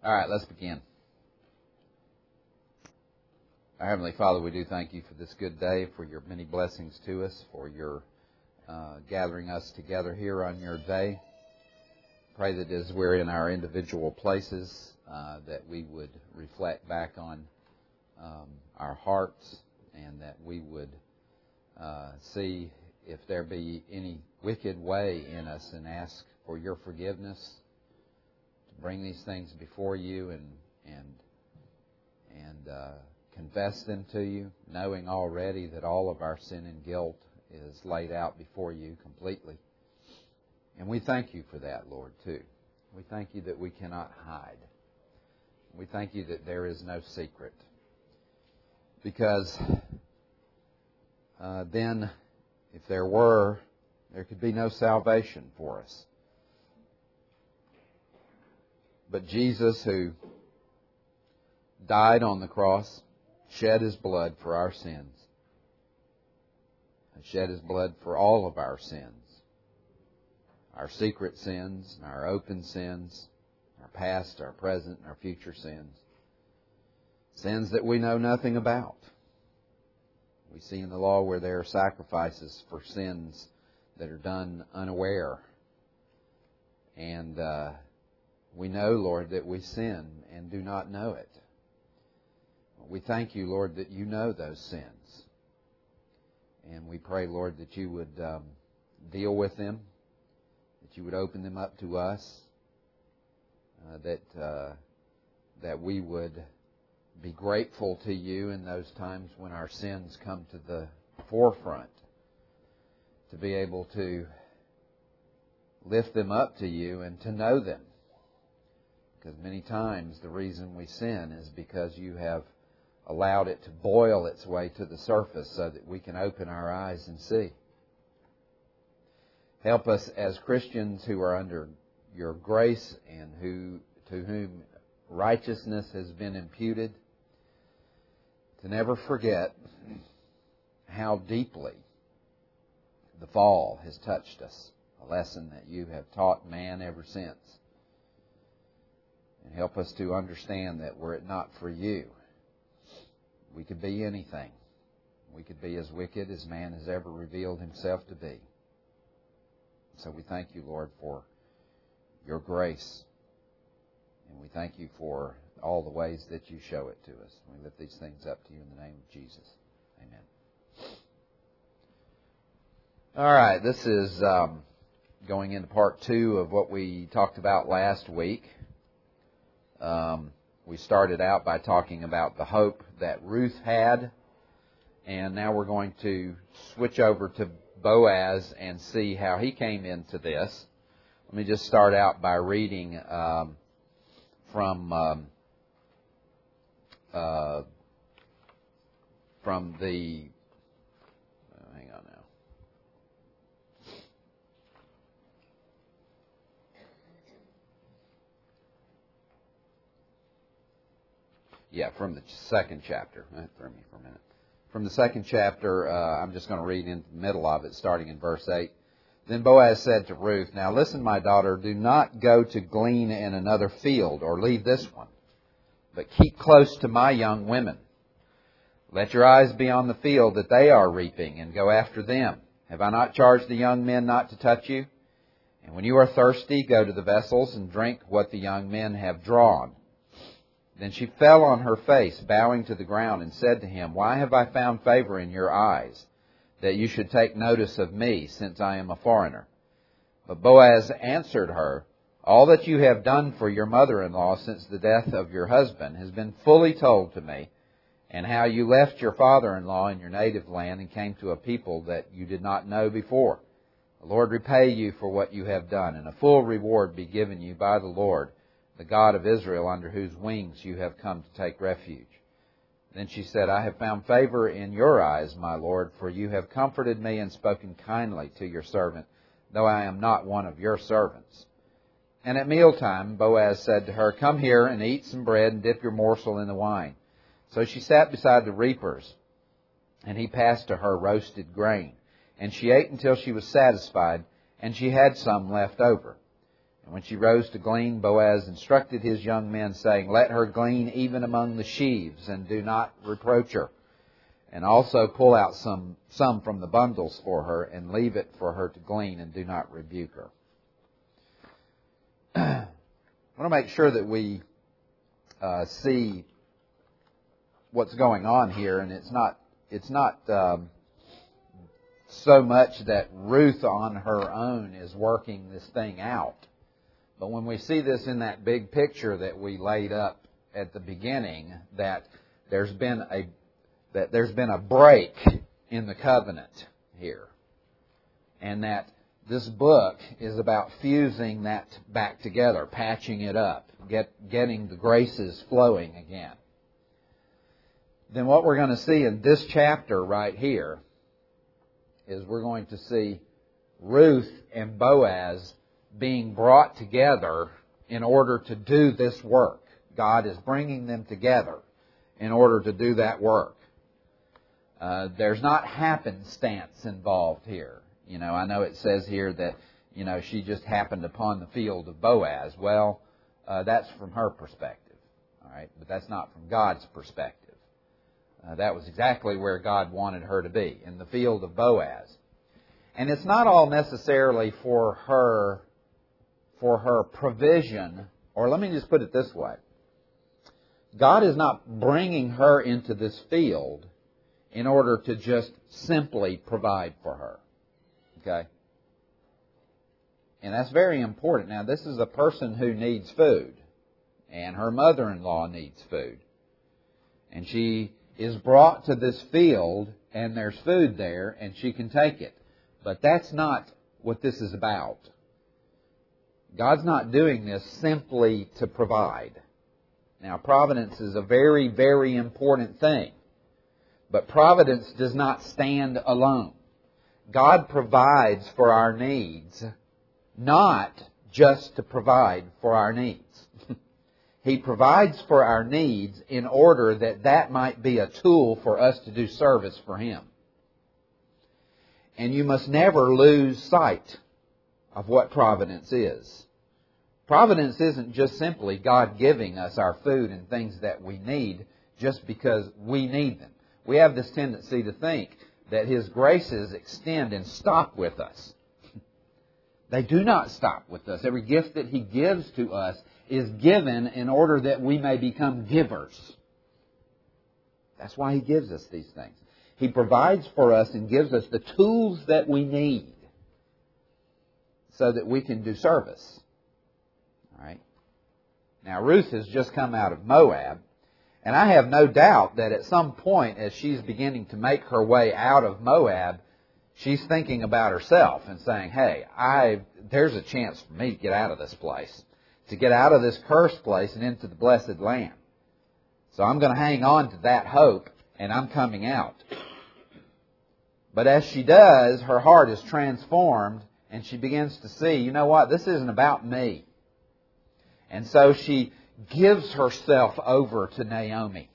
All right, let's begin. Our Heavenly Father, we do thank you for this good day, for your many blessings to us, for your gathering us together here on your day. Pray that as we're in our individual places, that we would reflect back on our hearts, and that we would see if there be any wicked way in us, and ask for your forgiveness, to bring these things before you and confess them to you, knowing already that all of our sin and guilt is laid out before you completely. And we thank you for that, Lord, too. We thank you that we cannot hide. We thank you that there is no secret. Because then, if there were, there could be no salvation for us. But Jesus, who died on the cross, shed His blood for our sins, and shed His blood for all of our sins, our secret sins, our open sins, our past, our present, and our future sins, sins that we know nothing about. We see in the law where there are sacrifices for sins that are done unaware. And we know, Lord, that we sin and do not know it. We thank you, Lord, that you know those sins. And we pray, Lord, that you would deal with them, that you would open them up to us, that we would be grateful to you in those times when our sins come to the forefront, to be able to lift them up to you and to know them. Because many times the reason we sin is because you have allowed it to boil its way to the surface so that we can open our eyes and see. Help us as Christians who are under your grace and to whom righteousness has been imputed, to never forget how deeply the fall has touched us, a lesson that you have taught man ever since. And help us to understand that were it not for you, we could be anything. We could be as wicked as man has ever revealed himself to be. So we thank you, Lord, for your grace. And we thank you for all the ways that you show it to us. We lift these things up to you in the name of Jesus. Amen. All right, this is going into part 2 of what we talked about last week. We started out by talking about the hope that Ruth had, and now we're going to switch over to Boaz and see how he came into this. Let me just start out by reading from the... hang on now. Yeah, from the second chapter. That threw me for a minute. From the second chapter, I'm just going to read into the middle of it, starting in verse 8. Then Boaz said to Ruth, "Now listen, my daughter, do not go to glean in another field or leave this one, but keep close to my young women. Let your eyes be on the field that they are reaping, and go after them. Have I not charged the young men not to touch you? And when you are thirsty, go to the vessels and drink what the young men have drawn." Then she fell on her face, bowing to the ground, and said to him, "Why have I found favor in your eyes, that you should take notice of me, since I am a foreigner?" But Boaz answered her, "All that you have done for your mother-in-law since the death of your husband has been fully told to me, and how you left your father-in-law in your native land and came to a people that you did not know before. The Lord repay you for what you have done, and a full reward be given you by the Lord, the God of Israel, under whose wings you have come to take refuge." Then she said, "I have found favor in your eyes, my Lord, for you have comforted me and spoken kindly to your servant, though I am not one of your servants." And at mealtime Boaz said to her, "Come here and eat some bread and dip your morsel in the wine." So she sat beside the reapers, and he passed to her roasted grain. And she ate until she was satisfied, and she had some left over. And when she rose to glean, Boaz instructed his young men, saying, Let her glean even among the sheaves, and do not reproach her. And also pull out some from the bundles for her, and leave it for her to glean, and do not rebuke her. I want to make sure that we see what's going on here, and it's not so much that Ruth on her own is working this thing out. But when we see this in that big picture that we laid up at the beginning, that there's been a break in the covenant here, and that this book is about fusing that back together, patching it up, getting the graces flowing again. Then what we're going to see in this chapter right here is we're going to see Ruth and Boaz being brought together in order to do this work. God is bringing them together in order to do that work. There's not happenstance involved here. I know it says here that, she just happened upon the field of Boaz. Well, that's from her perspective, all right? But that's not from God's perspective. That was exactly where God wanted her to be, in the field of Boaz. And it's not all necessarily for her provision, or let me just put it this way. God is not bringing her into this field in order to just simply provide for her. Okay? And that's very important. Now, this is a person who needs food, and her mother-in-law needs food. And she is brought to this field, and there's food there, and she can take it. But that's not what this is about. God's not doing this simply to provide. Now, providence is a very, very important thing. But providence does not stand alone. God provides for our needs, not just to provide for our needs. He provides for our needs in order that might be a tool for us to do service for Him. And you must never lose sight of what providence is. Providence isn't just simply God giving us our food and things that we need just because we need them. We have this tendency to think that His graces extend and stop with us. They do not stop with us. Every gift that He gives to us is given in order that we may become givers. That's why He gives us these things. He provides for us and gives us the tools that we need so that we can do service. All right. Now, Ruth has just come out of Moab, and I have no doubt that at some point as she's beginning to make her way out of Moab, she's thinking about herself and saying, hey, there's a chance for me to get out of this place, to get out of this cursed place and into the blessed land. So I'm going to hang on to that hope, and I'm coming out. But as she does, her heart is transformed, and she begins to see, you know what, this isn't about me. And so she gives herself over to Naomi.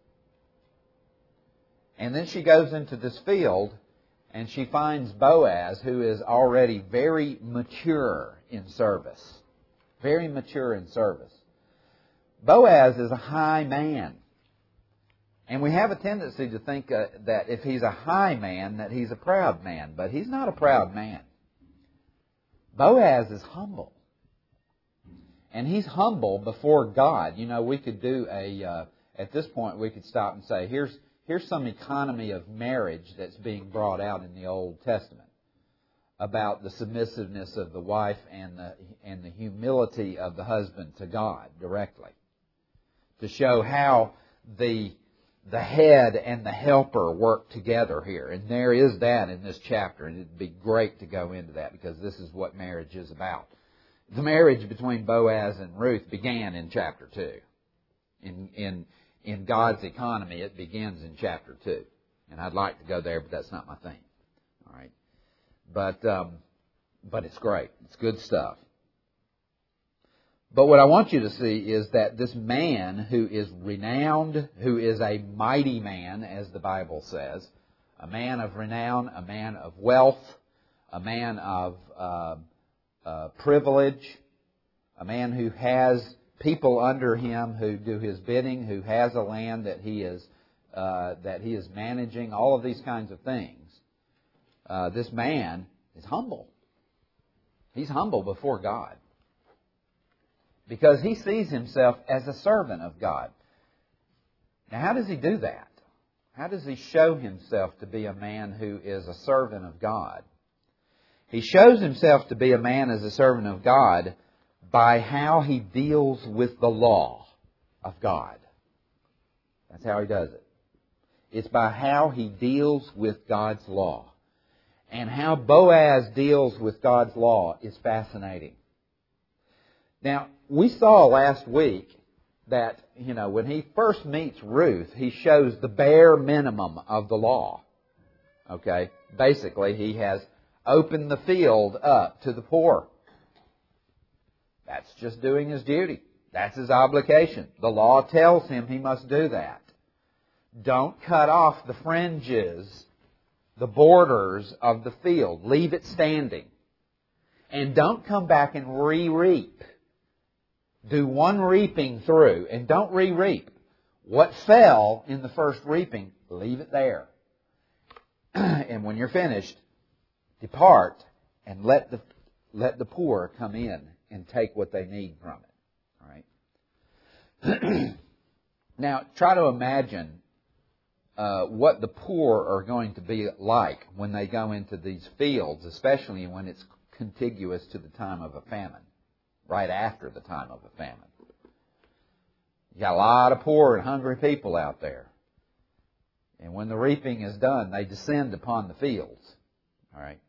And then she goes into this field, and she finds Boaz, who is already very mature in service. Very mature in service. Boaz is a high man. And we have a tendency to think that if he's a high man, that he's a proud man. But he's not a proud man. Boaz is humble. And he's humble before God. We could do at this point, we could stop and say, here's some economy of marriage that's being brought out in the Old Testament about the submissiveness of the wife and the humility of the husband to God directly, to show how the head and the helper work together here. And there is that in this chapter, and it'd be great to go into that because this is what marriage is about. The marriage between Boaz and Ruth began in chapter 2. In God's economy, it begins in chapter 2. And I'd like to go there, but that's not my thing. All right. But it's great. It's good stuff. But what I want you to see is that this man who is renowned, who is a mighty man, as the Bible says, a man of renown, a man of wealth, a man of privilege, a man who has people under him who do his bidding, who has a land that he is managing, all of these kinds of things. This man is humble. He's humble before God because he sees himself as a servant of God. Now, how does he do that? How does he show himself to be a man who is a servant of God? He shows himself to be a man as a servant of God by how he deals with the law of God. That's how he does it. It's by how he deals with God's law. And how Boaz deals with God's law is fascinating. Now, we saw last week that, when he first meets Ruth, he shows the bare minimum of the law. Okay? Basically, he has opened the field up to the poor. That's just doing his duty. That's his obligation. The law tells him he must do that. Don't cut off the fringes, the borders of the field. Leave it standing. And don't come back and re-reap. Do one reaping through and don't re-reap. What fell in the first reaping, leave it there. And when you're finished, depart and let the poor come in and take what they need from it. All right? Now, try to imagine what the poor are going to be like when they go into these fields, especially when it's contiguous to the time of a famine, right after the time of a famine. You got a lot of poor and hungry people out there. And when the reaping is done, they descend upon the fields. All right?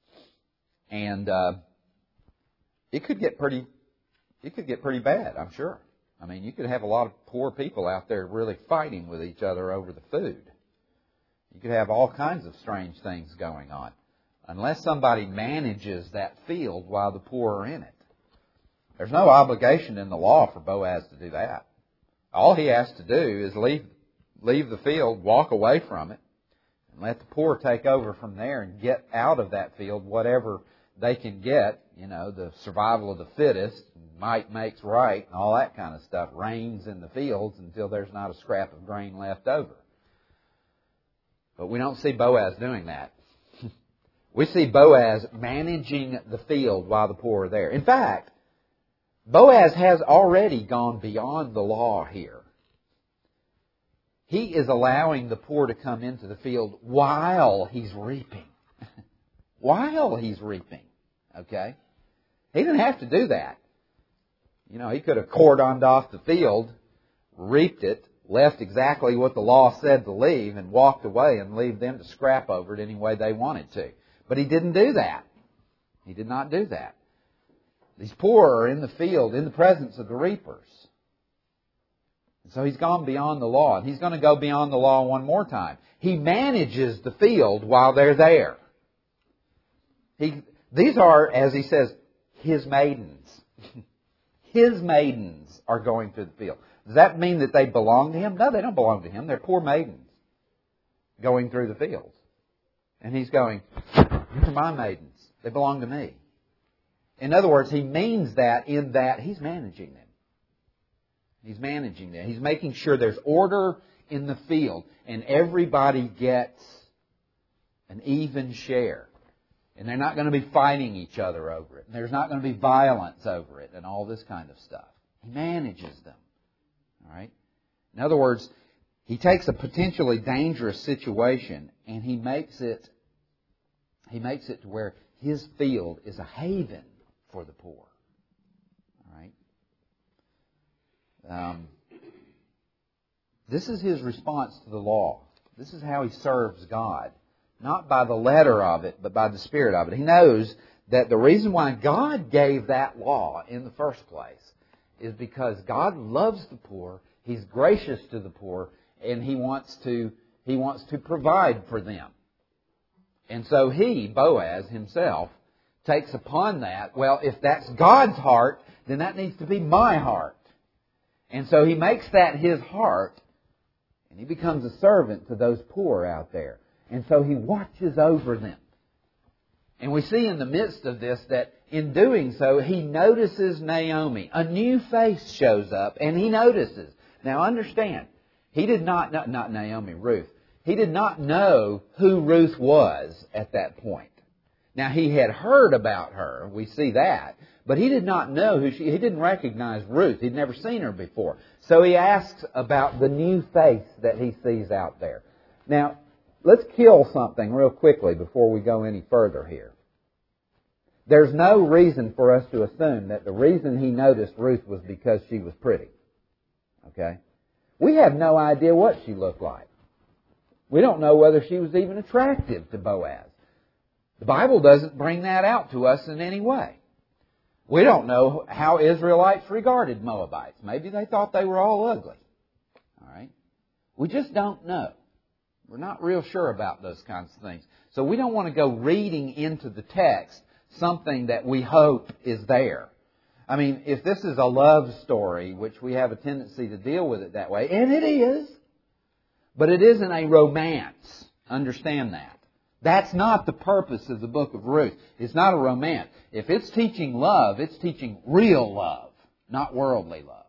And it could get pretty bad, I'm sure. I mean, you could have a lot of poor people out there really fighting with each other over the food. You could have all kinds of strange things going on, unless somebody manages that field while the poor are in it. There's no obligation in the law for Boaz to do that. All he has to do is leave the field, walk away from it, and let the poor take over from there and get out of that field whatever they can get. The survival of the fittest, might makes right, and all that kind of stuff reigns in the fields until there's not a scrap of grain left over. But we don't see Boaz doing that. We see Boaz managing the field while the poor are there. In fact, Boaz has already gone beyond the law here. He is allowing the poor to come into the field while he's reaping. While he's reaping. Okay? He didn't have to do that. He could have cordoned off the field, reaped it, left exactly what the law said to leave, and walked away and leave them to scrap over it any way they wanted to. But he didn't do that. He did not do that. These poor are in the field in the presence of the reapers. And so he's gone beyond the law, and he's going to go beyond the law one more time. He manages the field while they're there. These are, as he says, his maidens. His maidens are going through the field. Does that mean that they belong to him? No, they don't belong to him. They're poor maidens going through the fields. And he's going, these are my maidens. They belong to me. In other words, he means that in that he's managing them. He's managing them. He's making sure there's order in the field and everybody gets an even share. And they're not going to be fighting each other over it. And there's not going to be violence over it and all this kind of stuff. He manages them. All right? In other words, he takes a potentially dangerous situation and he makes it to where his field is a haven for the poor. All right? This is his response to the law. This is how he serves God. Not by the letter of it, but by the spirit of it. He knows that the reason why God gave that law in the first place is because God loves the poor, He's gracious to the poor, and He wants to provide for them. And so he, Boaz himself, takes upon that, well, if that's God's heart, then that needs to be my heart. And so he makes that his heart, and he becomes a servant to those poor out there. And so he watches over them. And we see in the midst of this that in doing so, he notices Naomi. A new face shows up, and he notices. Now understand, he did not Naomi, Ruth. He did not know who Ruth was at that point. Now he had heard about her, we see that, but he did not know he didn't recognize Ruth. He'd never seen her before. So he asks about the new face that he sees out there. Now, let's kill something real quickly before we go any further here. There's no reason for us to assume that the reason he noticed Ruth was because she was pretty. Okay? We have no idea what she looked like. We don't know whether she was even attractive to Boaz. The Bible doesn't bring that out to us in any way. We don't know how Israelites regarded Moabites. Maybe they thought they were all ugly. All right? We just don't know. We're not real sure about those kinds of things. So we don't want to go reading into the text something that we hope is there. I mean, if this is a love story, which we have a tendency to deal with it that way, and it is, but it isn't a romance. Understand that. That's not the purpose of the book of Ruth. It's not a romance. If it's teaching love, it's teaching real love, not worldly love.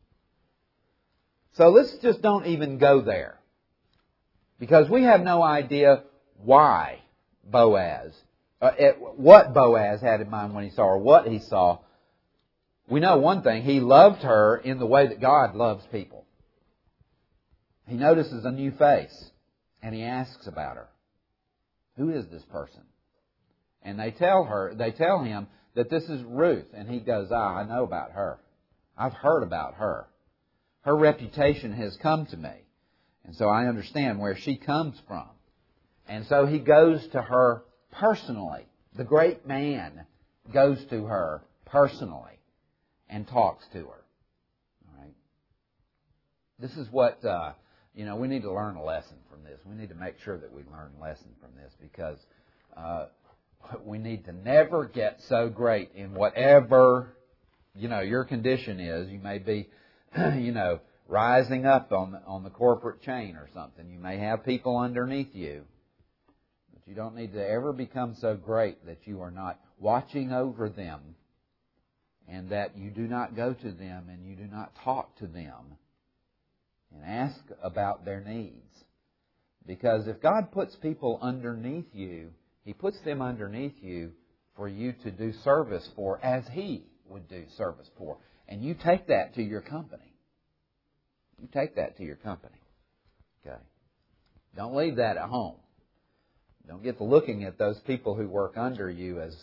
So let's just don't even go there. Because we have no idea why Boaz, what Boaz had in mind when he saw her, what he saw. We know one thing, he loved her in the way that God loves people. He notices a new face, and he asks about her. Who is this person? And they tell him that this is Ruth, and he goes, I know about her. I've heard about her. Her reputation has come to me, and so I understand where she comes from. And so he goes to her personally. The great man goes to her personally and talks to her. All right. This is what, we need to learn a lesson from this. We need to make sure that we learn a lesson from this because we need to never get so great in whatever, your condition is. You may be, rising up on the corporate chain or something. You may have people underneath you. But you don't need to ever become so great that you are not watching over them and that you do not go to them and you do not talk to them and ask about their needs. Because if God puts people underneath you, He puts them underneath you for you to do service for as He would do service for. And you take that to your company. You take that to your company. Okay. Don't leave that at home. Don't get to looking at those people who work under you as,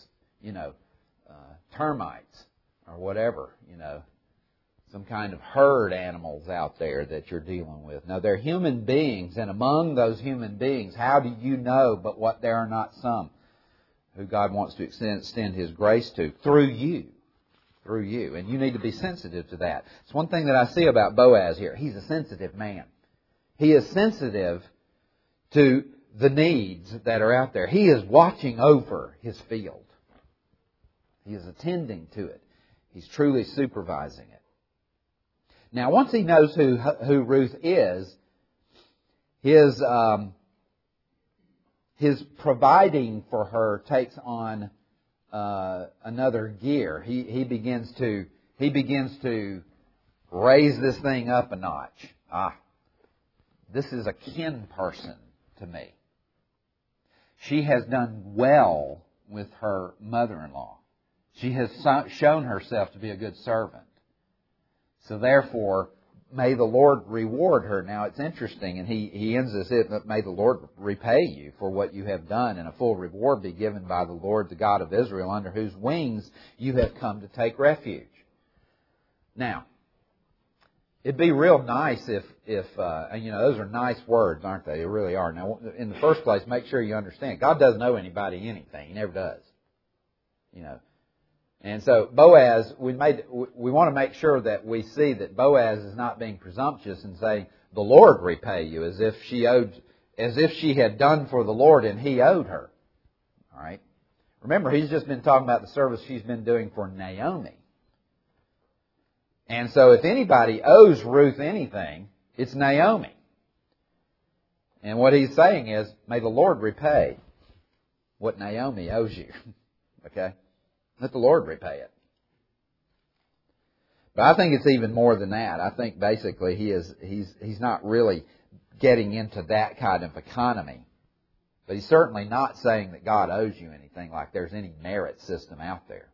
termites or whatever, some kind of herd animals out there that you're dealing with. No, they're human beings, and among those human beings, how do you know but what there are not some who God wants to extend His grace to through you? Through you. And you need to be sensitive to that. It's one thing that I see about Boaz here. He's a sensitive man. He is sensitive to the needs that are out there. He is watching over his field. He is attending to it. He's truly supervising it. Now, once he knows who Ruth is, his providing for her takes on another gear. He begins to raise this thing up a notch. This is a kin person to me. She has done well with her mother-in-law. She has shown herself to be a good servant. So therefore, may the Lord reward her. Now it's interesting, and he ends this, may the Lord repay you for what you have done, and a full reward be given by the Lord, the God of Israel, under whose wings you have come to take refuge. Now, it'd be real nice if those are nice words, aren't they? They really are. Now, in the first place, make sure you understand, God doesn't owe anybody anything. He never does. And so Boaz, we want to make sure that we see that Boaz is not being presumptuous and saying, the Lord repay you, as if she had done for the Lord and He owed her. All right? Remember, he's just been talking about the service she's been doing for Naomi. And so if anybody owes Ruth anything, it's Naomi. And what he's saying is, may the Lord repay what Naomi owes you. Okay? Let the Lord repay it. But I think it's even more than that. I think basically he's not really getting into that kind of economy. But he's certainly not saying that God owes you anything, like there's any merit system out there.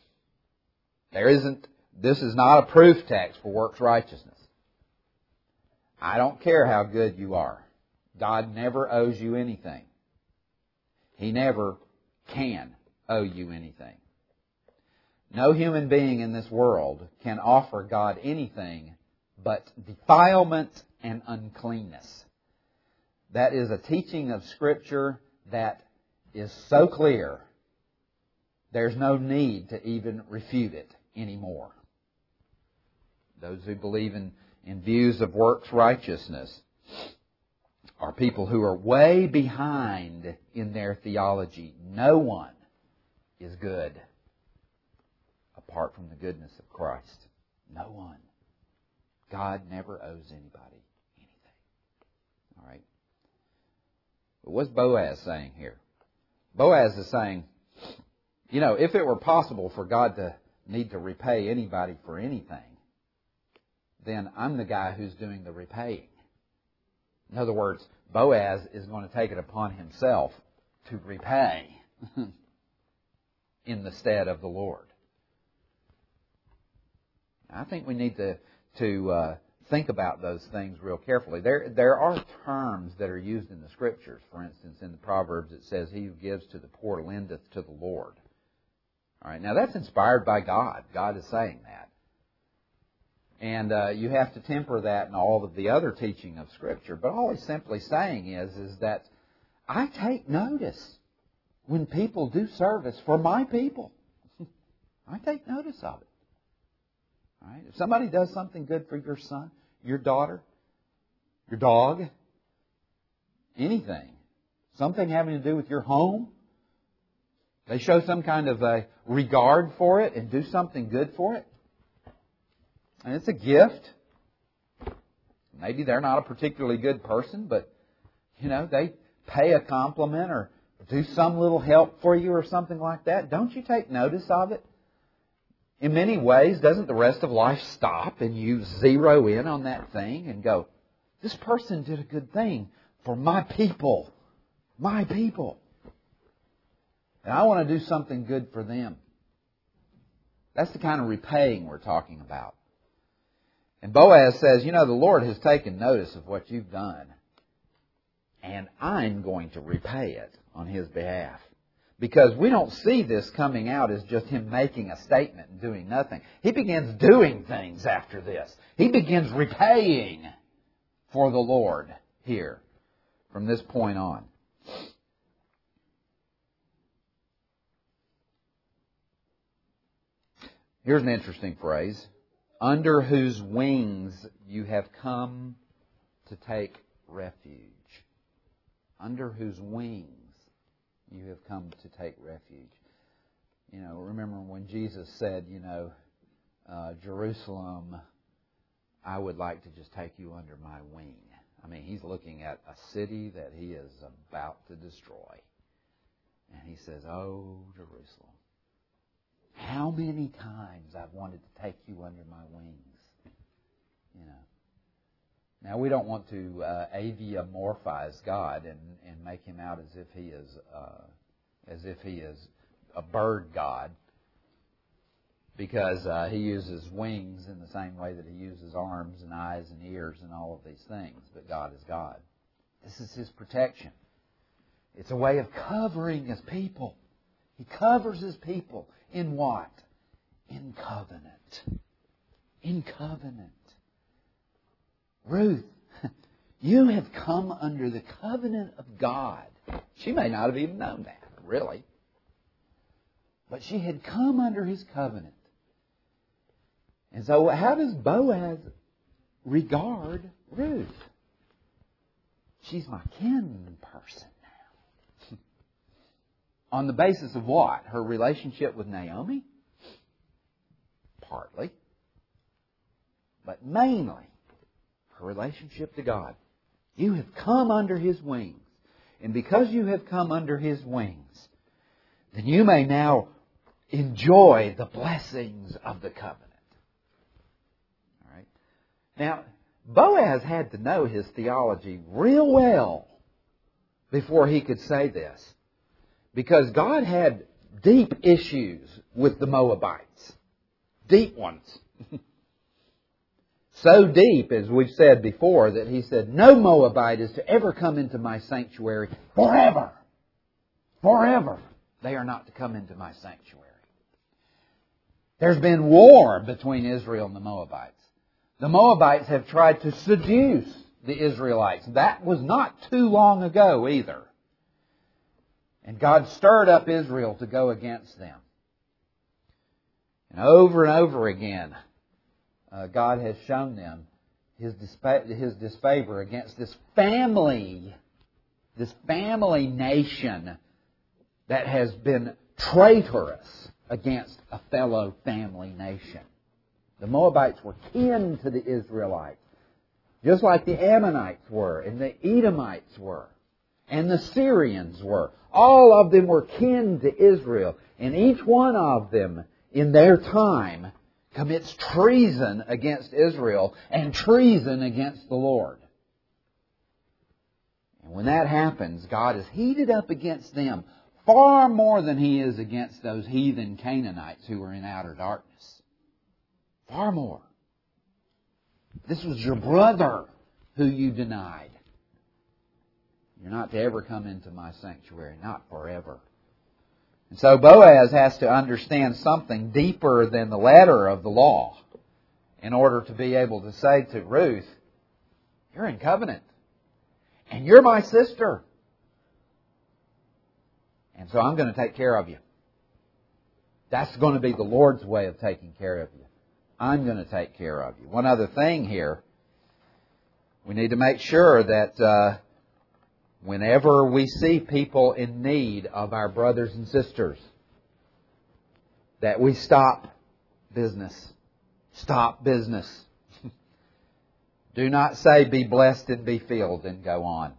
This is not a proof text for works righteousness. I don't care how good you are. God never owes you anything. He never can owe you anything. No human being in this world can offer God anything but defilement and uncleanness. That is a teaching of Scripture that is so clear, there's no need to even refute it anymore. Those who believe in views of works righteousness are people who are way behind in their theology. No one is good apart from the goodness of Christ. No one. God never owes anybody anything. All right? But what's Boaz saying here? Boaz is saying, if it were possible for God to need to repay anybody for anything, then I'm the guy who's doing the repaying. In other words, Boaz is going to take it upon himself to repay in the stead of the Lord. I think we need to think about those things real carefully. There are terms that are used in the Scriptures. For instance, in the Proverbs it says, "He who gives to the poor lendeth to the Lord." All right, now that's inspired by God. God is saying that. And you have to temper that in all of the other teaching of Scripture. But all he's simply saying is that I take notice when people do service for my people. I take notice of it. All right? If somebody does something good for your son, your daughter, your dog, anything, something having to do with your home, they show some kind of a regard for it and do something good for it, and it's a gift. Maybe they're not a particularly good person, but, they pay a compliment or do some little help for you or something like that. Don't you take notice of it? In many ways, doesn't the rest of life stop and you zero in on that thing and go, this person did a good thing for my people. My people. And I want to do something good for them. That's the kind of repaying we're talking about. And Boaz says, the Lord has taken notice of what you've done, and I'm going to repay it on His behalf. Because we don't see this coming out as just Him making a statement and doing nothing. He begins doing things after this. He begins repaying for the Lord here from this point on. Here's an interesting phrase. Under whose wings you have come to take refuge. Under whose wings you have come to take refuge. Remember when Jesus said, Jerusalem, I would like to just take you under my wing. I mean, He's looking at a city that He is about to destroy. And He says, oh, Jerusalem, how many times I've wanted to take you under my wings. Now, we don't want to aviamorphize God and make Him out as if He is a bird God, because He uses wings in the same way that He uses arms and eyes and ears and all of these things. But God is God. This is His protection. It's a way of covering His people. He covers His people in what? In covenant. In covenant. Ruth, you have come under the covenant of God. She may not have even known that, really. But she had come under His covenant. And so how does Boaz regard Ruth? She's my kin person now. On the basis of what? Her relationship with Naomi? Partly. But mainly her relationship to God. You have come under His wings. And because you have come under His wings, then you may now enjoy the blessings of the covenant. All right. Now, Boaz had to know his theology real well before he could say this. Because God had deep issues with the Moabites. Deep ones. So deep, as we've said before, that He said, no Moabite is to ever come into my sanctuary forever. Forever. They are not to come into my sanctuary. There's been war between Israel and the Moabites. The Moabites have tried to seduce the Israelites. That was not too long ago either. And God stirred up Israel to go against them. And over again, God has shown them His disfavor against this family nation that has been traitorous against a fellow family nation. The Moabites were kin to the Israelites, just like the Ammonites were, and the Edomites were, and the Syrians were. All of them were kin to Israel, and each one of them, in their time, commits treason against Israel and treason against the Lord. And when that happens, God is heated up against them far more than He is against those heathen Canaanites who were in outer darkness. Far more. This was your brother who you denied. You're not to ever come into my sanctuary, not forever. And so Boaz has to understand something deeper than the letter of the law in order to be able to say to Ruth, you're in covenant. And you're my sister. And so I'm going to take care of you. That's going to be the Lord's way of taking care of you. I'm going to take care of you. One other thing here. We need to make sure that whenever we see people in need of our brothers and sisters, that we stop business. Stop business. Do not say, be blessed and be filled, and go on.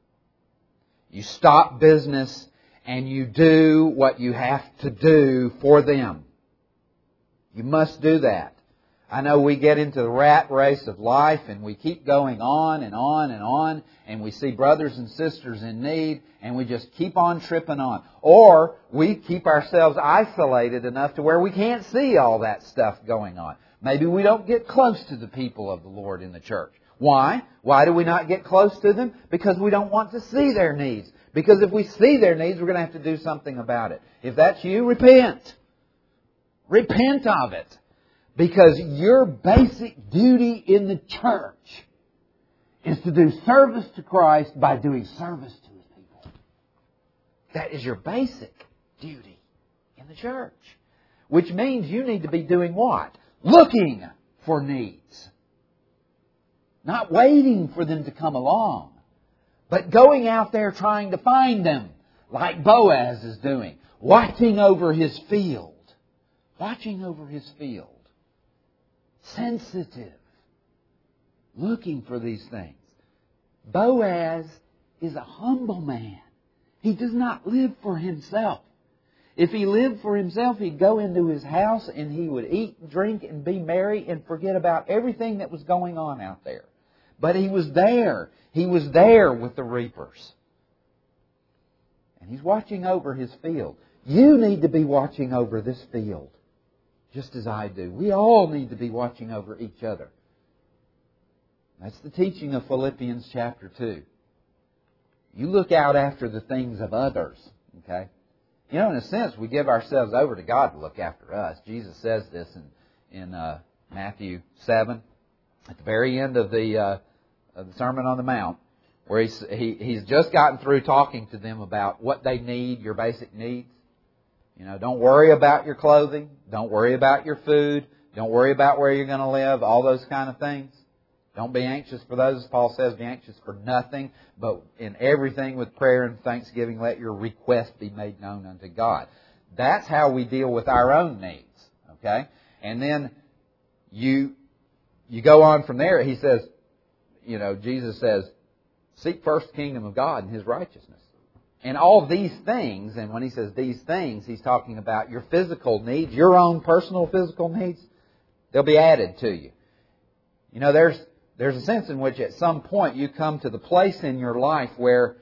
You stop business and you do what you have to do for them. You must do that. I know we get into the rat race of life and we keep going on and on and on, and we see brothers and sisters in need and we just keep on tripping on. Or we keep ourselves isolated enough to where we can't see all that stuff going on. Maybe we don't get close to the people of the Lord in the church. Why? Why do we not get close to them? Because we don't want to see their needs. Because if we see their needs, we're going to have to do something about it. If that's you, repent. Repent of it. Because your basic duty in the church is to do service to Christ by doing service to His people. That is your basic duty in the church. Which means you need to be doing what? Looking for needs. Not waiting for them to come along, but going out there trying to find them, like Boaz is doing. Watching over his field. Watching over his field. Sensitive. Looking for these things. Boaz is a humble man. He does not live for himself. If he lived for himself, he'd go into his house and he would eat, drink, and be merry and forget about everything that was going on out there. But he was there. He was there with the reapers. And he's watching over his field. You need to be watching over this field, just as I do. We all need to be watching over each other. That's the teaching of Philippians chapter 2. You look out after the things of others. Okay? You know, in a sense, we give ourselves over to God to look after us. Jesus says this in Matthew 7, at the very end of the Sermon on the Mount, where he's just gotten through talking to them about what they need, your basic needs. You know, don't worry about your clothing. Don't worry about your food. Don't worry about where you're going to live. All those kind of things. Don't be anxious for those. Paul says, be anxious for nothing, but in everything with prayer and thanksgiving, let your request be made known unto God. That's how we deal with our own needs. Okay? And then you go on from there. He says, you know, Jesus says, seek first the kingdom of God and His righteousness. And all these things, and when he says these things, he's talking about your physical needs, your own personal physical needs. They'll be added to you. You know, there's a sense in which at some point you come to the place in your life where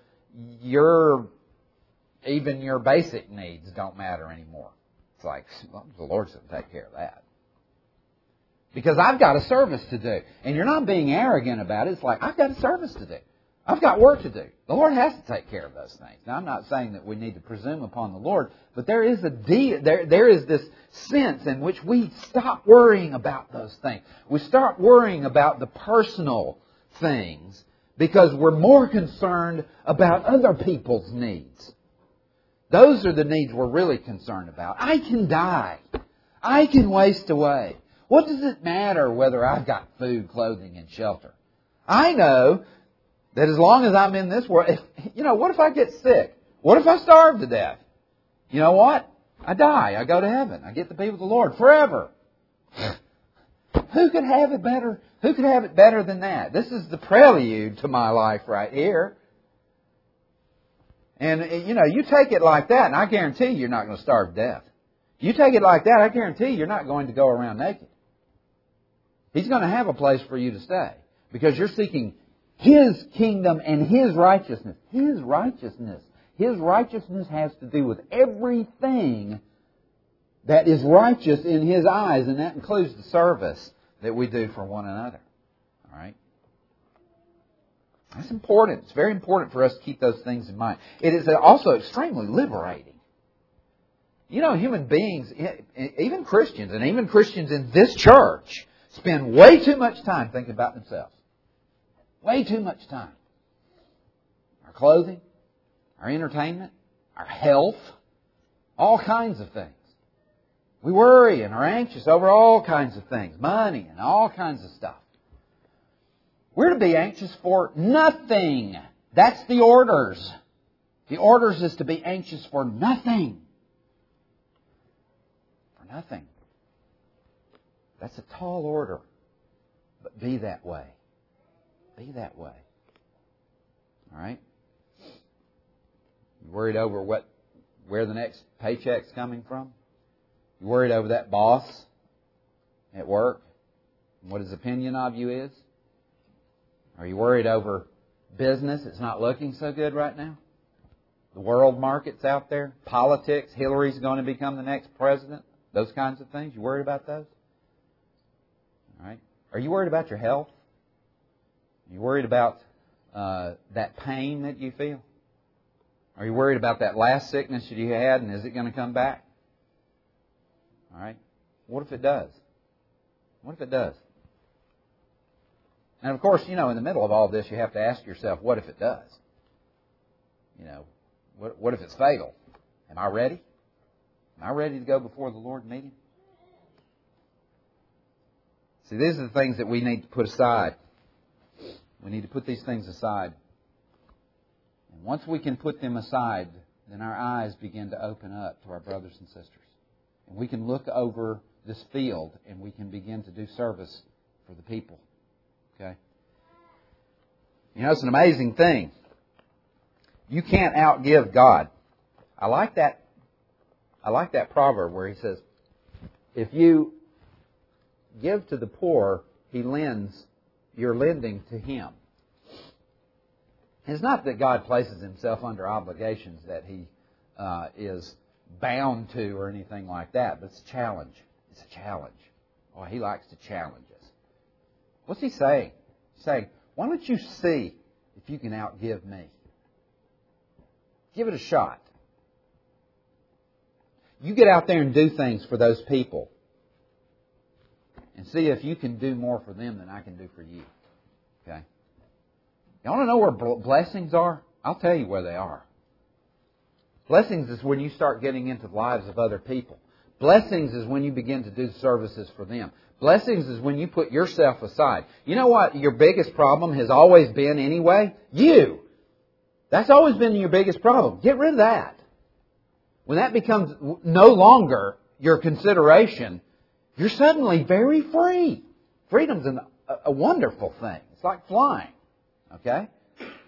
even your basic needs don't matter anymore. It's like, well, the Lord's going to take care of that. Because I've got a service to do. And you're not being arrogant about it. It's like, I've got a service to do. I've got work to do. The Lord has to take care of those things. Now, I'm not saying that we need to presume upon the Lord, but there is there is this sense in which we stop worrying about those things. We start worrying about the personal things because we're more concerned about other people's needs. Those are the needs we're really concerned about. I can die. I can waste away. What does it matter whether I've got food, clothing, and shelter? I know that as long as I'm in this world, what if I get sick? What if I starve to death? You know what? I die. I go to heaven. I get to be with the Lord forever. Who could have it better? Who could have it better than that? This is the prelude to my life right here. And, you take it like that, and I guarantee you're not going to starve to death. You take it like that, I guarantee you're not going to go around naked. He's going to have a place for you to stay because you're seeking His kingdom and His righteousness. His righteousness. His righteousness has to do with everything that is righteous in His eyes, and that includes the service that we do for one another. All right? That's important. It's very important for us to keep those things in mind. It is also extremely liberating. Human beings, even Christians, and even Christians in this church, spend way too much time thinking about themselves. Way too much time. Our clothing, our entertainment, our health, all kinds of things. We worry and are anxious over all kinds of things. Money and all kinds of stuff. We're to be anxious for nothing. That's the orders. The orders is to be anxious for nothing. For nothing. That's a tall order. But be that way. Be that way. All right? You worried over where the next paycheck's coming from? You worried over that boss at work and what his opinion of you is? Are you worried over business that's not looking so good right now? The world market's out there. Politics. Hillary's going to become the next president. Those kinds of things. You worried about those? All right. Are you worried about your health? Are you worried about that pain that you feel? Are you worried about that last sickness that you had and is it going to come back? All right. What if it does? What if it does? And of course, in the middle of all this, you have to ask yourself, what if it does? What if it's fatal? Am I ready? Am I ready to go before the Lord and meet Him? See, these are the things that we need to put aside. We need to put these things aside. And once we can put them aside, then our eyes begin to open up to our brothers and sisters. And we can look over this field and we can begin to do service for the people. Okay? It's an amazing thing. You can't outgive God. I like that proverb where he says, if you give to the poor, He lends, you're lending to Him. It's not that God places Himself under obligations that He is bound to or anything like that, but it's a challenge. It's a challenge. Oh, He likes to challenge us. What's He saying? He's saying, why don't you see if you can outgive me? Give it a shot. You get out there and do things for those people. And see if you can do more for them than I can do for you. Okay? You want to know where blessings are? I'll tell you where they are. Blessings is when you start getting into the lives of other people. Blessings is when you begin to do services for them. Blessings is when you put yourself aside. You know what your biggest problem has always been anyway? You. That's always been your biggest problem. Get rid of that. When that becomes no longer your consideration, you're suddenly very free. Freedom's a wonderful thing. It's like flying. Okay?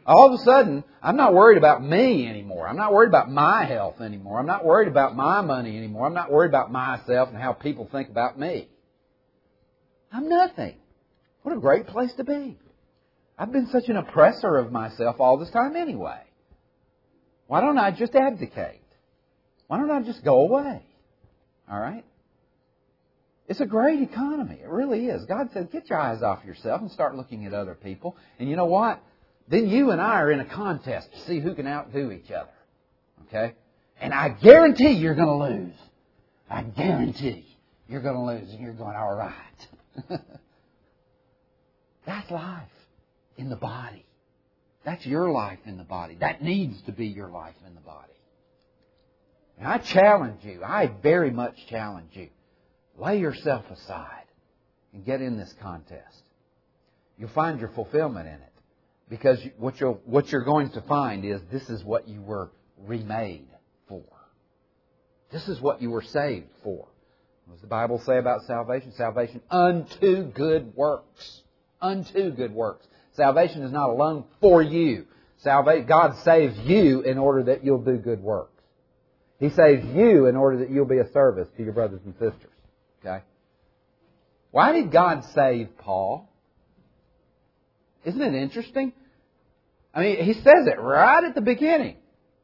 All of a sudden, I'm not worried about me anymore. I'm not worried about my health anymore. I'm not worried about my money anymore. I'm not worried about myself and how people think about me. I'm nothing. What a great place to be. I've been such an oppressor of myself all this time anyway. Why don't I just abdicate? Why don't I just go away? All right? It's a great economy. It really is. God said, get your eyes off yourself and start looking at other people. And you know what? Then you and I are in a contest to see who can outdo each other. Okay? And I guarantee you're going to lose. I guarantee you're going to lose. And you're going, all right. That's life in the body. That's your life in the body. That needs to be your life in the body. And I challenge you. I very much challenge you. Lay yourself aside and get in this contest. You'll find your fulfillment in it. Because what you're going to find is this is what you were remade for. This is what you were saved for. What does the Bible say about salvation? Salvation unto good works. Unto good works. Salvation is not alone for you. God saves you in order that you'll do good works. He saves you in order that you'll be a service to your brothers and sisters. Okay? Why did God save Paul? Isn't it interesting? I mean, he says it right at the beginning.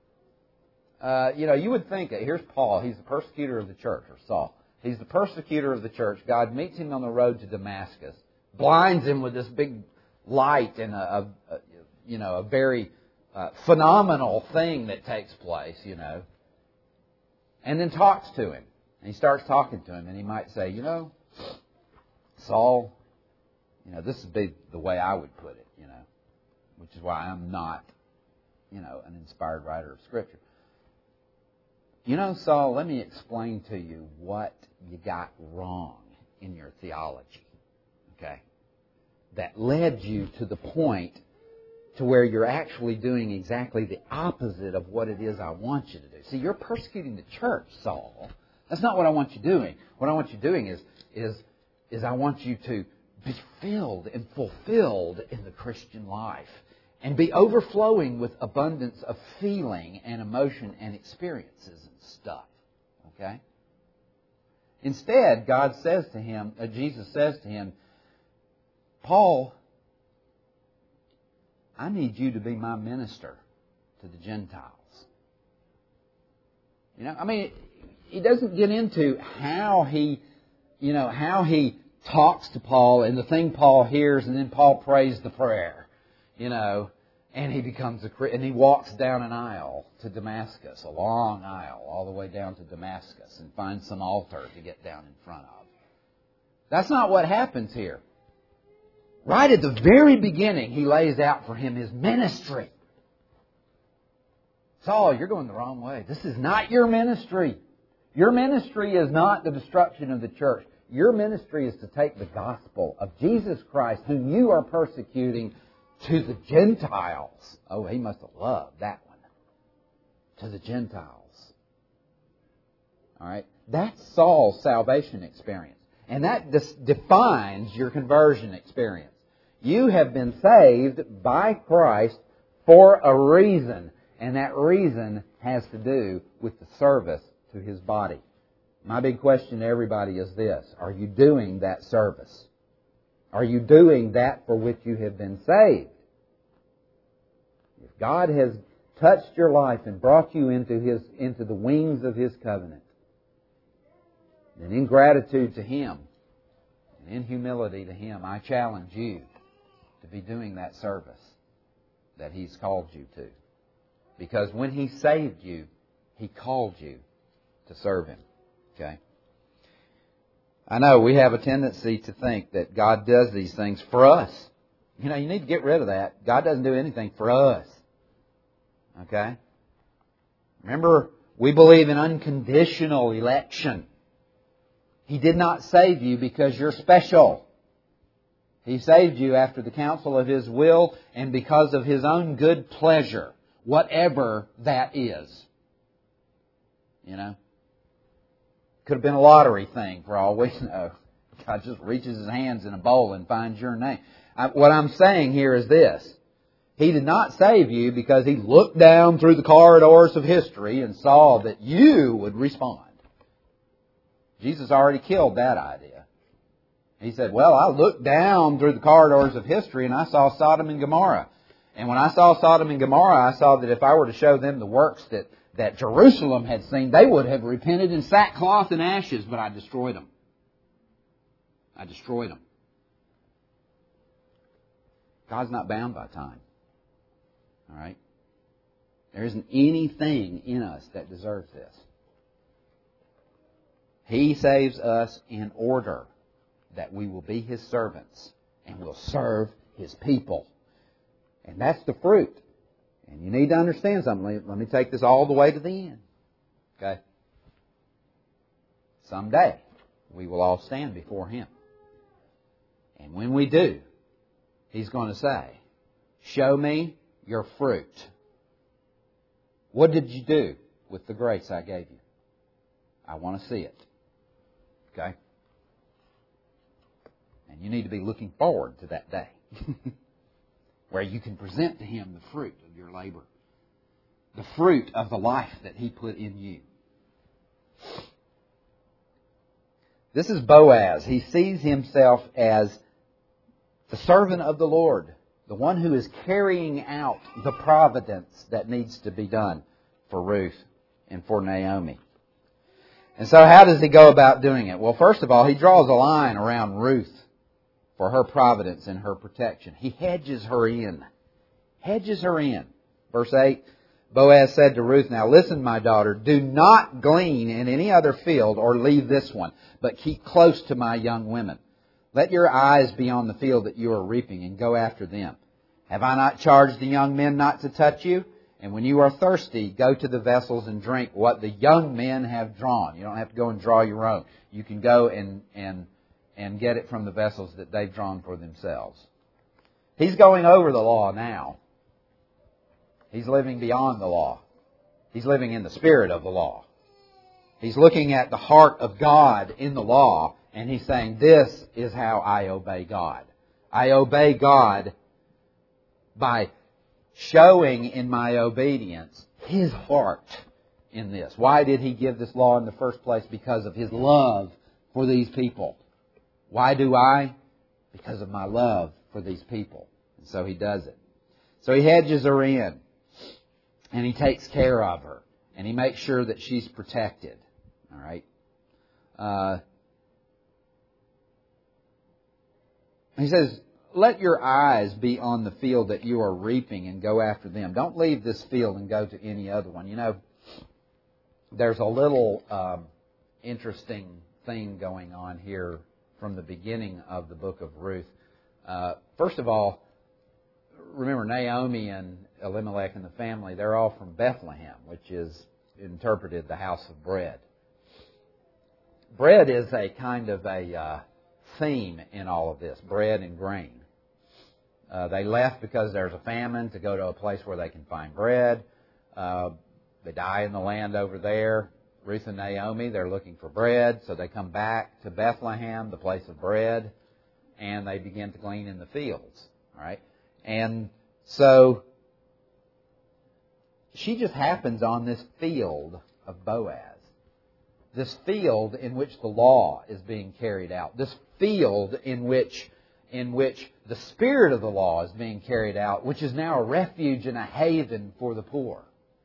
You would think that here's Paul. He's the persecutor of the church, or Saul. He's the persecutor of the church. God meets him on the road to Damascus, blinds him with this big light and a very phenomenal thing that takes place, and then talks to him. And he starts talking to him, and he might say, Saul, this would be the way I would put it, which is why I'm not, an inspired writer of Scripture. Saul, let me explain to you what you got wrong in your theology, okay? That led you to the point to where you're actually doing exactly the opposite of what it is I want you to do. See, you're persecuting the church, Saul. That's not what I want you doing. What I want you doing is I want you to be filled and fulfilled in the Christian life and be overflowing with abundance of feeling and emotion and experiences and stuff. Okay? Instead, Jesus says to him, Paul, I need you to be my minister to the Gentiles. He doesn't get into how he talks to Paul and the thing Paul hears, and then Paul prays the prayer, and he becomes and he walks down an aisle to Damascus, a long aisle, all the way down to Damascus, and finds some altar to get down in front of. That's not what happens here. Right at the very beginning, he lays out for him his ministry. Saul, you're going the wrong way. This is not your ministry. Your ministry is not the destruction of the church. Your ministry is to take the gospel of Jesus Christ, whom you are persecuting, to the Gentiles. Oh, he must have loved that one. To the Gentiles. All right? That's Saul's salvation experience. And that defines your conversion experience. You have been saved by Christ for a reason. And that reason has to do with the service to His body. My big question to everybody is this: are you doing that service? Are you doing that for which you have been saved? If God has touched your life and brought you into the wings of His covenant, then in gratitude to Him and in humility to Him, I challenge you to be doing that service that He's called you to. Because when He saved you, He called you to serve Him. Okay? I know we have a tendency to think that God does these things for us. You need to get rid of that. God doesn't do anything for us. Okay? Remember, we believe in unconditional election. He did not save you because you're special. He saved you after the counsel of His will and because of His own good pleasure, whatever that is. Could have been a lottery thing for all we know. God just reaches His hands in a bowl and finds your name. What I'm saying here is this. He did not save you because He looked down through the corridors of history and saw that you would respond. Jesus already killed that idea. He said, well, I looked down through the corridors of history and I saw Sodom and Gomorrah. And when I saw Sodom and Gomorrah, I saw that if I were to show them the works that Jerusalem had seen, they would have repented in sackcloth and ashes, but I destroyed them. I destroyed them. God's not bound by time. All right? There isn't anything in us that deserves this. He saves us in order that we will be His servants and will serve His people. And that's the fruit. And you need to understand something. Let me take this all the way to the end. Okay? Someday, we will all stand before Him. And when we do, He's going to say, show me your fruit. What did you do with the grace I gave you? I want to see it. Okay? And you need to be looking forward to that day where you can present to Him the fruit of your labor, the fruit of the life that He put in you. This is Boaz. He sees himself as the servant of the Lord, the one who is carrying out the providence that needs to be done for Ruth and for Naomi. And so how does he go about doing it? Well, first of all, he draws a line around Ruth for her providence and her protection. He hedges her in. Hedges her in. Verse 8, Boaz said to Ruth, now listen, my daughter, do not glean in any other field or leave this one, but keep close to my young women. Let your eyes be on the field that you are reaping and go after them. Have I not charged the young men not to touch you? And when you are thirsty, go to the vessels and drink what the young men have drawn. You don't have to go and draw your own. You can go and get it from the vessels that they've drawn for themselves. He's going over the law now. He's living beyond the law. He's living in the spirit of the law. He's looking at the heart of God in the law, and he's saying, this is how I obey God. I obey God by showing in my obedience His heart in this. Why did He give this law in the first place? Because of His love for these people. Why do I? Because of my love for these people. And so He does it. So He hedges her in. And He takes care of her. And He makes sure that she's protected. All right? He says, let your eyes be on the field that you are reaping and go after them. Don't leave this field and go to any other one. You know, there's a little interesting thing going on here from the beginning of the book of Ruth. First of all, remember Naomi and Elimelech and the family, they're all from Bethlehem, which is interpreted the house of bread. Bread is a kind of a theme in all of this, bread and grain. They left because there's a famine to go to a place where they can find bread. They die in the land over there. Ruth and Naomi, they're looking for bread, so they come back to Bethlehem, the place of bread, and they begin to glean in the fields. All right? And so she just happens on this field of Boaz. This field in which the law is being carried out. This field in which the spirit of the law is being carried out, which is now a refuge and a haven for the poor.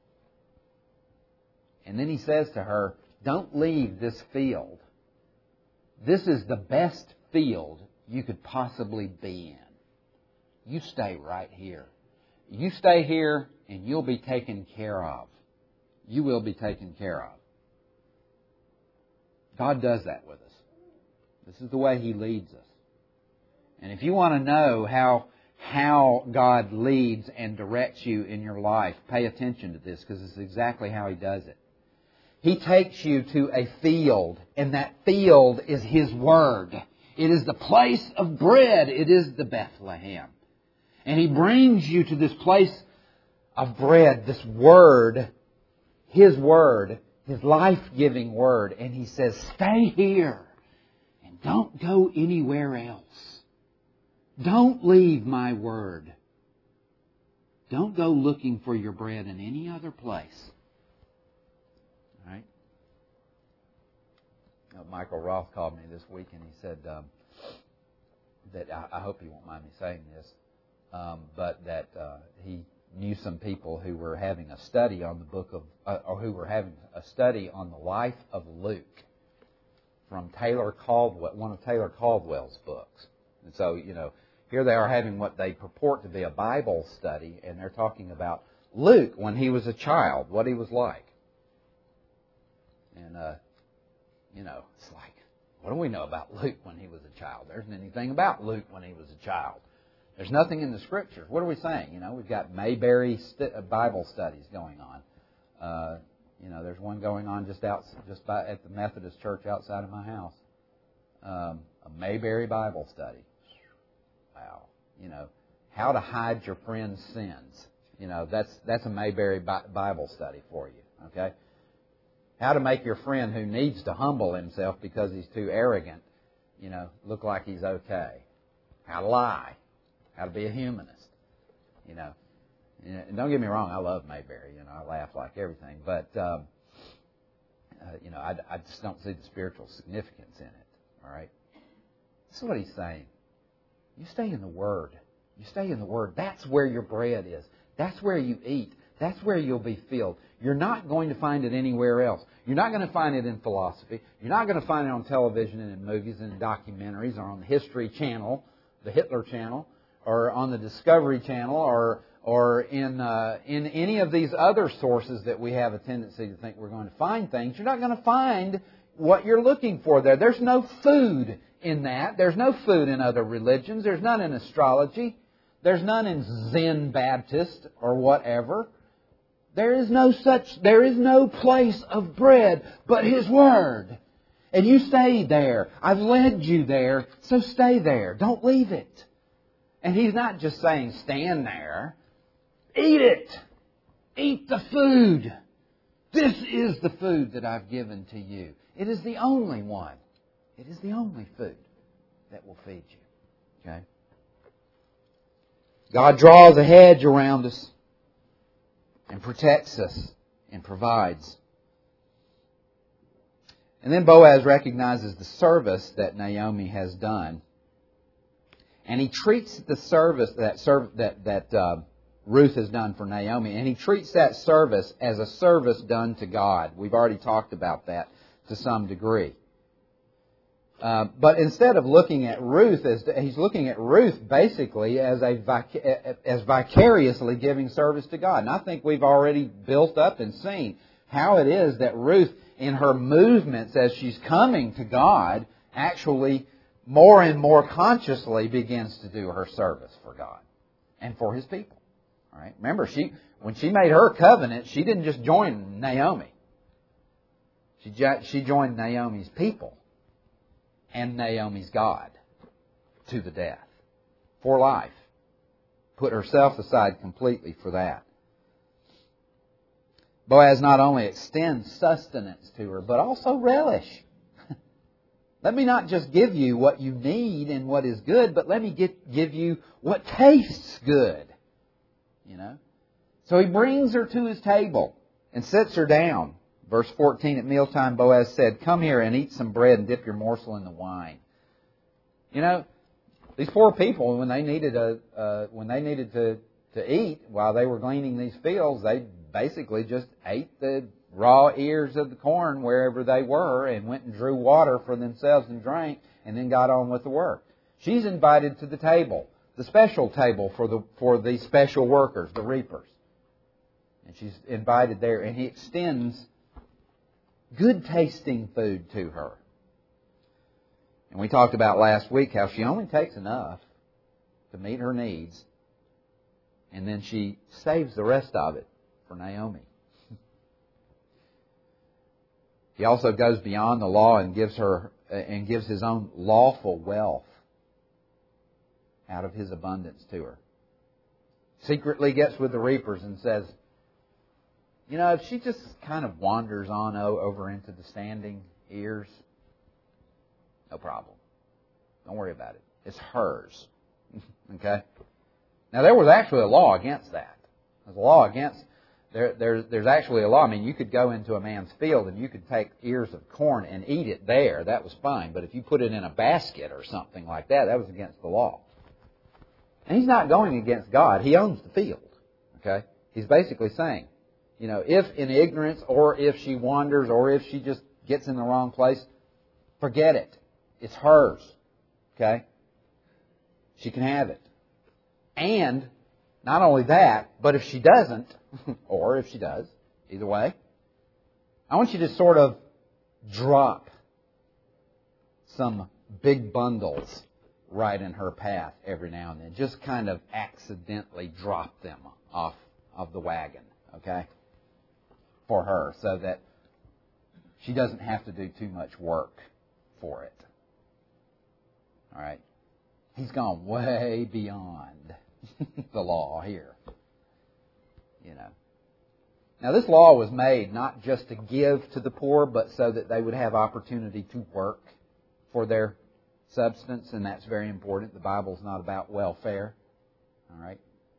And then he says to her, don't leave this field. This is the best field you could possibly be in. You stay right here. You stay here and you'll be taken care of. You will be taken care of. God does that with us. This is the way He leads us. And if you want to know how God leads and directs you in your life, pay attention to this, because it's exactly how He does it. He takes you to a field, and that field is His Word. It is the place of bread. It is the Bethlehem. And He brings you to this place of bread, this Word, His Word, His life-giving Word. And He says, stay here and don't go anywhere else. Don't leave my Word. Don't go looking for your bread in any other place. All right? Michael Roth called me this week and he said that I hope he won't mind me saying this, but that he knew some people who were having a study on the book of, or who were having a study on the life of Luke from Taylor Caldwell, one of Taylor Caldwell's books. And so, here they are having what they purport to be a Bible study, and they're talking about Luke when he was a child, what he was like. And, it's like, what do we know about Luke when he was a child? There isn't anything about Luke when he was a child. There's nothing in the Scriptures. What are we saying? We've got Mayberry Bible studies going on. There's one going on just at the Methodist Church outside of my house. A Mayberry Bible study. Wow. How to hide your friend's sins. That's a Mayberry Bible study for you. Okay? How to make your friend who needs to humble himself because he's too arrogant, look like he's okay. How to lie. How to be a humanist. And don't get me wrong, I love Mayberry. I laugh like everything. But, I just don't see the spiritual significance in it. All right? This is what he's saying. You stay in the Word. You stay in the Word. That's where your bread is. That's where you eat. That's where you'll be filled. You're not going to find it anywhere else. You're not going to find it in philosophy. You're not going to find it on television and in movies and in documentaries or on the History Channel, the Hitler Channel, or on the Discovery Channel, or in any of these other sources that we have a tendency to think we're going to find things. You're not going to find what you're looking for there. There's no food in that. There's no food in other religions. There's none in astrology. There's none in Zen Baptist or whatever. There is no place of bread but His Word. And you stay there. I've led you there, so stay there. Don't leave it. And He's not just saying stand there. Eat it. Eat the food. This is the food that I've given to you. It is the only one. It is the only food that will feed you. Okay? God draws a hedge around us and protects us and provides. And then Boaz recognizes the service that Naomi has done. And he treats the service that Ruth has done for Naomi, and he treats that service as a service done to God. We've already talked about that to some degree. But instead of looking at Ruth, he's looking at Ruth basically as vicariously giving service to God. And I think we've already built up and seen how it is that Ruth, in her movements as she's coming to God, actually more and more consciously begins to do her service for God and for His people. All right? Remember, when she made her covenant, she didn't just join Naomi. She joined Naomi's people and Naomi's God to the death, for life. Put herself aside completely for that. Boaz not only extends sustenance to her, but also relish. Let me not just give you what you need and what is good, but let me give you what tastes good. So he brings her to his table and sits her down. Verse 14, at mealtime, Boaz said, "Come here and eat some bread and dip your morsel in the wine." These poor people, when they needed to eat while they were gleaning these fields, they basically just ate the raw ears of the corn wherever they were and went and drew water for themselves and drank and then got on with the work. She's invited to the table, the special table for the special workers, the reapers. And she's invited there, and he extends good tasting food to her. And we talked about last week how she only takes enough to meet her needs, and then she saves the rest of it for Naomi. He also goes beyond the law and gives his own lawful wealth out of his abundance to her. Secretly gets with the reapers and says, if she just kind of wanders on over into the standing ears, no problem. Don't worry about it. It's hers. Okay? Now, there was actually a law against that. There's a law against. There's actually a law. I mean, you could go into a man's field and you could take ears of corn and eat it there. That was fine. But if you put it in a basket or something like that, that was against the law. And he's not going against God. He owns the field. Okay? He's basically saying, if in ignorance or if she wanders or if she just gets in the wrong place, forget it. It's hers. Okay? She can have it. And not only that, but if she doesn't, or if she does, either way, I want you to sort of drop some big bundles right in her path every now and then. Just kind of accidentally drop them off of the wagon, okay, for her so that she doesn't have to do too much work for it. All right? He's gone way beyond the law here. Now this law was made not just to give to the poor, but so that they would have opportunity to work for their substance, and that's very important. The Bible's not about welfare. All right?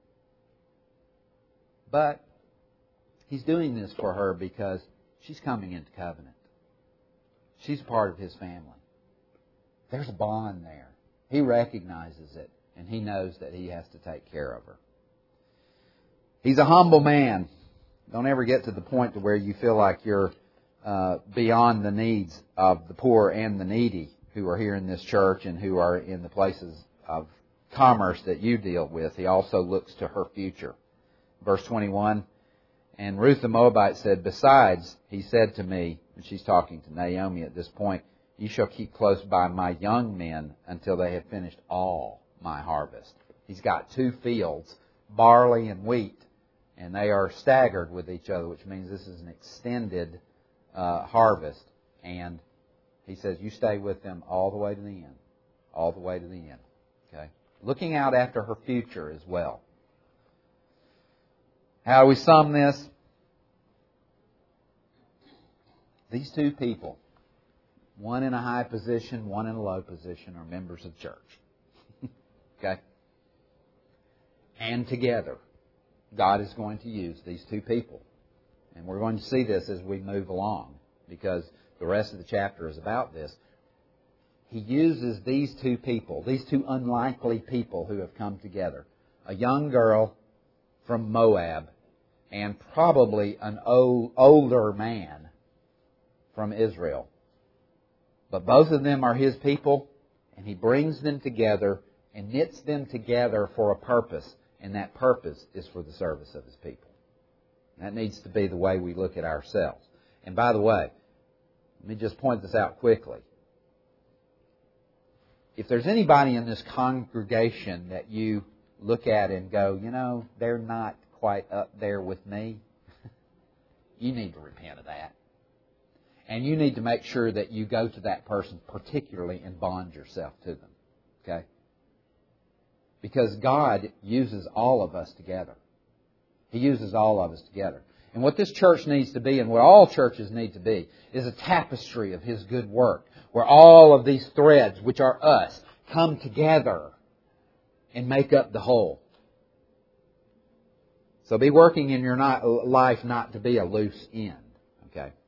But he's doing this for her because she's coming into covenant. She's part of his family. There's a bond there. He recognizes it, and he knows that he has to take care of her. He's a humble man. Don't ever get to the point to where you feel like you're beyond the needs of the poor and the needy who are here in this church and who are in the places of commerce that you deal with. He also looks to her future. Verse 21, and Ruth the Moabite said, besides, he said to me, and she's talking to Naomi at this point, you shall keep close by my young men until they have finished all my harvest. He's got 2 fields, barley and wheat, and they are staggered with each other, which means this is an extended harvest. And he says, you stay with them all the way to the end. All the way to the end. Okay? Looking out after her future as well. How do we sum this? These 2 people, one in a high position, one in a low position, are members of church. Okay? And together, God is going to use these 2 people. And we're going to see this as we move along, because the rest of the chapter is about this. He uses these 2 people, these 2 unlikely people who have come together. A young girl from Moab and probably an older man from Israel. But both of them are His people, and He brings them together and knits them together for a purpose. And that purpose is for the service of His people. That needs to be the way we look at ourselves. And by the way, let me just point this out quickly. If there's anybody in this congregation that you look at and go, they're not quite up there with me, you need to repent of that. And you need to make sure that you go to that person particularly and bond yourself to them. Okay? Because God uses all of us together. He uses all of us together. And what this church needs to be, and what all churches need to be, is a tapestry of His good work, where all of these threads, which are us, come together and make up the whole. So be working in your life not to be a loose end. Okay?